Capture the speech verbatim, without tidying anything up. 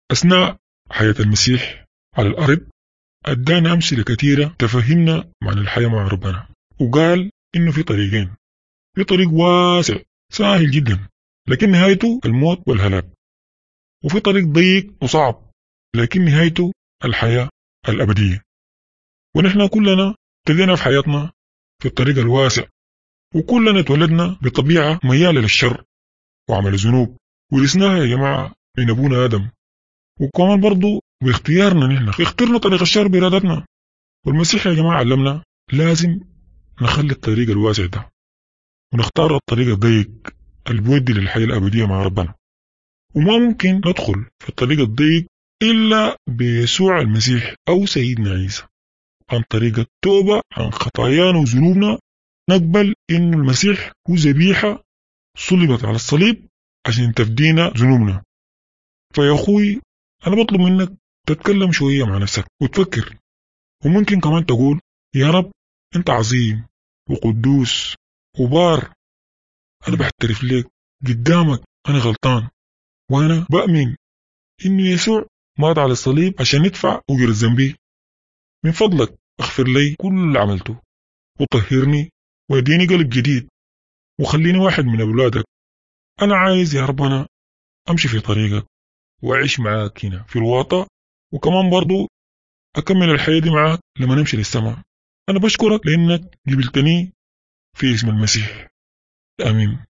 أثناء حياة المسيح على الأرض أدانا أمثلة كثيرة تفهمنا معنى الحياة مع ربنا، وقال إنه في طريقين، في طريق واسع سهل جدا لكن نهايته الموت والهلاك، وفي طريق ضيق وصعب لكن نهايته الحياة الأبدية. ونحن كلنا ابتدينا في حياتنا في الطريق الواسع، وكلنا اتولدنا بطبيعة ميالة للشر وعمل الذنوب، ورثناها يا جماعة من أبونا آدم، وكمان برضو باختيارنا نحن اخترنا طريق الشر بإرادتنا. والمسيح يا جماعة علمنا لازم نخلي الطريق الواسع ده ونختار الطريق الضيق اللي بيودي للحياة الأبدية مع ربنا، وما ممكن ندخل في الطريق الضيق إلا بيسوع المسيح أو سيدنا عيسى، عن طريق التوبة عن خطايانا وذنوبنا، نقبل إن المسيح هو ذبيحة صلبت على الصليب عشان تفدينا ذنوبنا. فيا أخوي أنا بطلب منك تتكلم شوية مع نفسك وتفكر، وممكن كمان تقول يا رب أنت عظيم وقدوس وبار، أنا بحترف لك قدامك أنا غلطان، وأنا بأمن إنه يسوع مات على الصليب عشان يدفع أجر ذنبي. من فضلك اغفر لي كل اللي عملته وطهرني واديني قلب جديد وخليني واحد من أولادك. أنا عايز يا ربنا أمشي في طريقك وأعيش معاك هنا في الواطة، وكمان برضو أكمل الحياة دي معاك لما نمشي للسماء. أنا بشكرك لأنك قبلتني في اسم المسيح، آمين.